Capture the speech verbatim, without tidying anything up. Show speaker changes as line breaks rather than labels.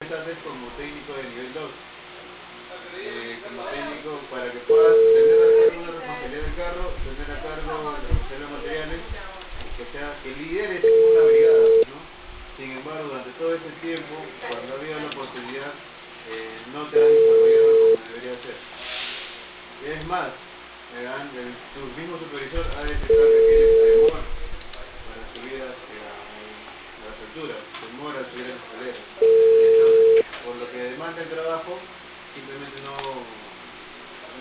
contrates como técnico de nivel dos. Eh, como técnico para que puedas tener a cargo una responsabilidad del carro, tener a cargo la responsabilidad de los materiales, que sea, que lideres una brigada, ¿no? Sin embargo, durante todo ese tiempo, cuando ha habido la oportunidad, eh, no te has desarrollado como debería ser. Es más, eh, el, tu mismo supervisor ha detectado que tienes temor para subir hacia a las alturas, temor a subir a las escaleras. Entonces, por lo que demanda el trabajo, simplemente no